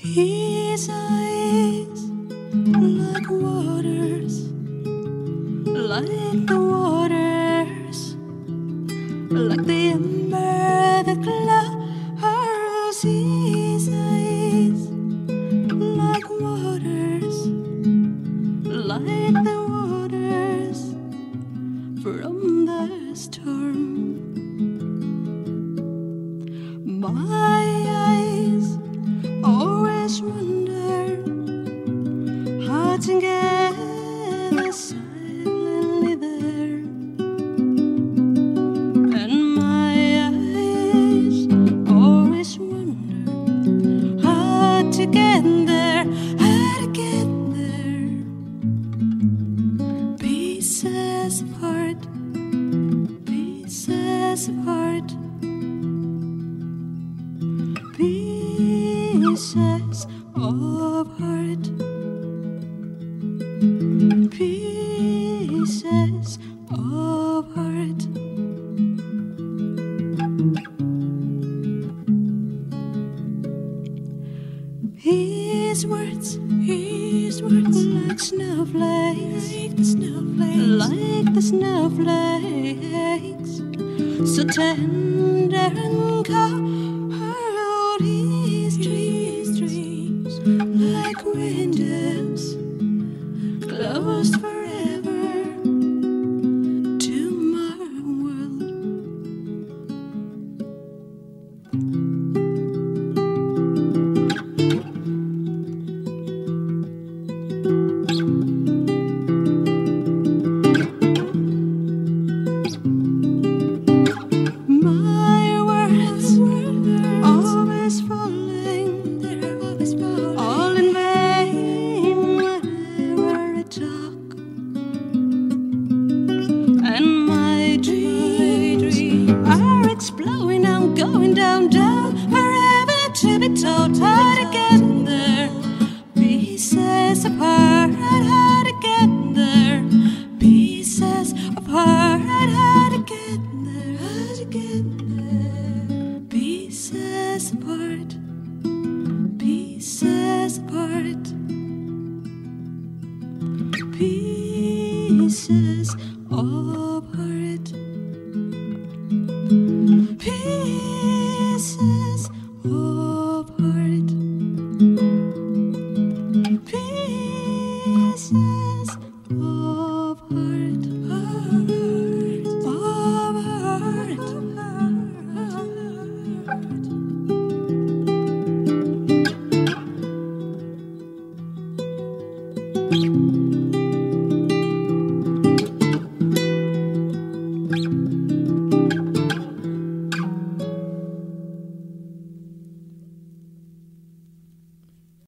His eyes like waters, like the waters, like the ember that glows. His eyes like waters, like the waters from the storm. My eyes always wonder how together silently there, and my eyes always wonder how to get there, how to get there. Pieces apart, pieces apart, pieces of heart, pieces of heart. His words like snowflakes, like the snowflakes, so tender and cold. His dreams like windows closed forever to my world. My words always falling, all in vain whenever I talk, and my dreams are exploding. I'm going down, down, forever to be told how to get there. Pieces apart, how to get there. Pieces apart, how to get there, how to get there. Pieces apart, pieces apart, pieces of